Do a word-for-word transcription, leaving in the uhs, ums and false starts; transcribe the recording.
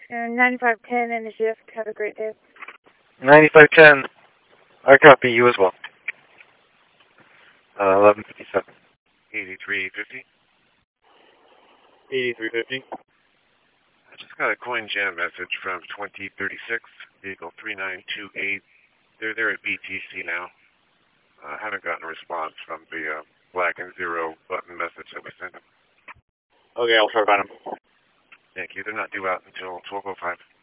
And ninety-five ten in the shift. Have a great day. ninety-five ten. I copy you as well. Uh, eleven fifty-seven. eighty-three fifty. eighty-three fifty. I just got a coin jam message from twenty thirty-six, vehicle three nine two eight. They're there at B T C now. I uh, haven't gotten a response from the uh, black and zero button message that we sent them. Okay, I'll try to find them. Thank you. They're not due out until twelve oh five.